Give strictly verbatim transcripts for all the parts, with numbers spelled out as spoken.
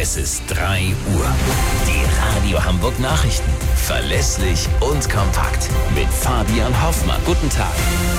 Es ist drei Uhr. Die Radio Hamburg Nachrichten. Verlässlich und kompakt. Mit Fabian Hoffmann. Guten Tag.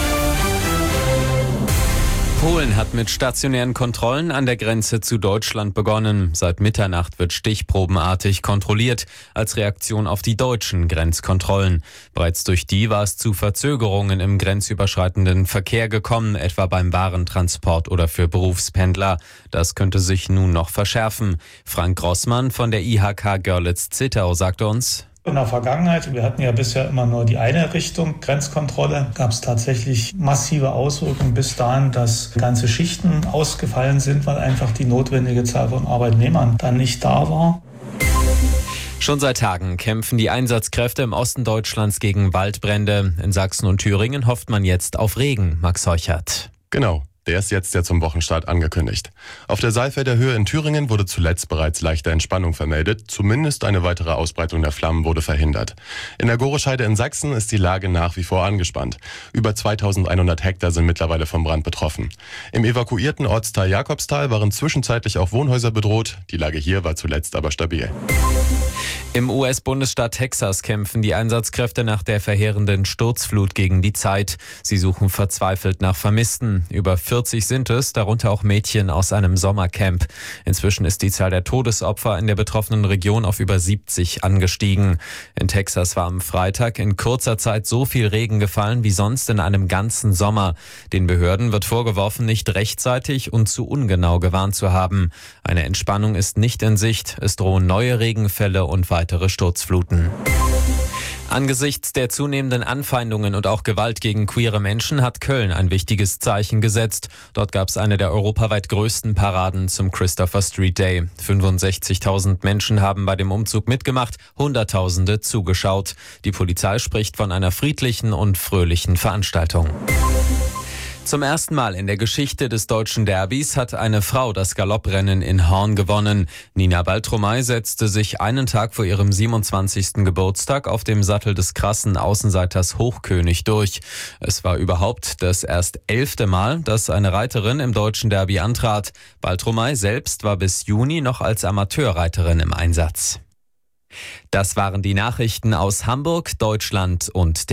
Polen hat mit stationären Kontrollen an der Grenze zu Deutschland begonnen. Seit Mitternacht wird stichprobenartig kontrolliert, als Reaktion auf die deutschen Grenzkontrollen. Bereits durch die war es zu Verzögerungen im grenzüberschreitenden Verkehr gekommen, etwa beim Warentransport oder für Berufspendler. Das könnte sich nun noch verschärfen. Frank Grossmann von der I H K Görlitz-Zittau sagte uns: In der Vergangenheit, wir hatten ja bisher immer nur die eine Richtung Grenzkontrolle, gab es tatsächlich massive Auswirkungen bis dahin, dass ganze Schichten ausgefallen sind, weil einfach die notwendige Zahl von Arbeitnehmern dann nicht da war. Schon seit Tagen kämpfen die Einsatzkräfte im Osten Deutschlands gegen Waldbrände. In Sachsen und Thüringen hofft man jetzt auf Regen. Max Heuchert. Genau. Der ist jetzt ja zum Wochenstart angekündigt. Auf der Saalfelder Höhe in Thüringen wurde zuletzt bereits leichte Entspannung vermeldet. Zumindest eine weitere Ausbreitung der Flammen wurde verhindert. In der Gorescheide in Sachsen ist die Lage nach wie vor angespannt. Über zweitausendeinhundert Hektar sind mittlerweile vom Brand betroffen. Im evakuierten Ortsteil Jakobstal waren zwischenzeitlich auch Wohnhäuser bedroht. Die Lage hier war zuletzt aber stabil. Im U S-Bundesstaat Texas kämpfen die Einsatzkräfte nach der verheerenden Sturzflut gegen die Zeit. Sie suchen verzweifelt nach Vermissten. Über vierzig sind es, darunter auch Mädchen aus einem Sommercamp. Inzwischen ist die Zahl der Todesopfer in der betroffenen Region auf über siebzig angestiegen. In Texas war am Freitag in kurzer Zeit so viel Regen gefallen wie sonst in einem ganzen Sommer. Den Behörden wird vorgeworfen, nicht rechtzeitig und zu ungenau gewarnt zu haben. Eine Entspannung ist nicht in Sicht. Es drohen neue Regenfälle und weitere Sturzfluten. Angesichts der zunehmenden Anfeindungen und auch Gewalt gegen queere Menschen hat Köln ein wichtiges Zeichen gesetzt. Dort gab es eine der europaweit größten Paraden zum Christopher Street Day. fünfundsechzigtausend Menschen haben bei dem Umzug mitgemacht, Hunderttausende zugeschaut. Die Polizei spricht von einer friedlichen und fröhlichen Veranstaltung. Zum ersten Mal in der Geschichte des deutschen Derbys hat eine Frau das Galopprennen in Horn gewonnen. Nina Baltromei setzte sich einen Tag vor ihrem siebenundzwanzigsten Geburtstag auf dem Sattel des krassen Außenseiters Hochkönig durch. Es war überhaupt das erst elfte Mal, dass eine Reiterin im deutschen Derby antrat. Baltromei selbst war bis Juni noch als Amateurreiterin im Einsatz. Das waren die Nachrichten aus Hamburg, Deutschland und der